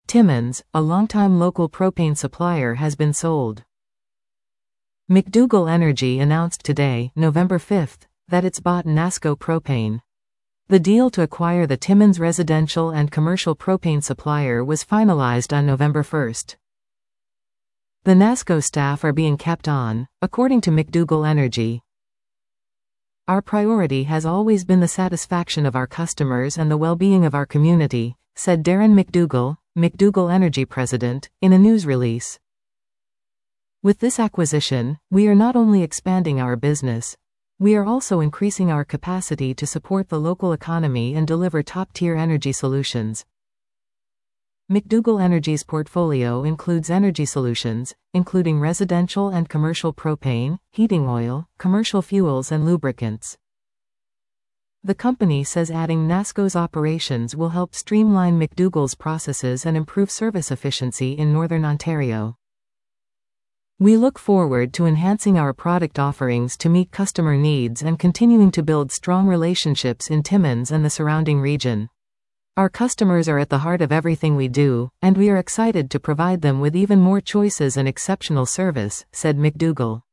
Timmins, a longtime local propane supplier, has been sold. McDougall Energy announced today, November 5, that it's bought NASCO Propane. The deal to acquire the Timmins residential and commercial propane supplier was finalized on November 1. The NASCO staff are being kept on, according to McDougall Energy. Our priority has always been the satisfaction of our customers and the well-being of our community, said Darren McDougall, McDougall Energy president, in a news release. With this acquisition, we are not only expanding our business, we are also increasing our capacity to support the local economy and deliver top-tier energy solutions. McDougall Energy's portfolio includes energy solutions, including residential and commercial propane, heating oil, commercial fuels and lubricants. The company says adding NASCO's operations will help streamline McDougall's processes and improve service efficiency in Northern Ontario. We look forward to enhancing our product offerings to meet customer needs and continuing to build strong relationships in Timmins and the surrounding region. Our customers are at the heart of everything we do, and we are excited to provide them with even more choices and exceptional service, said McDougall.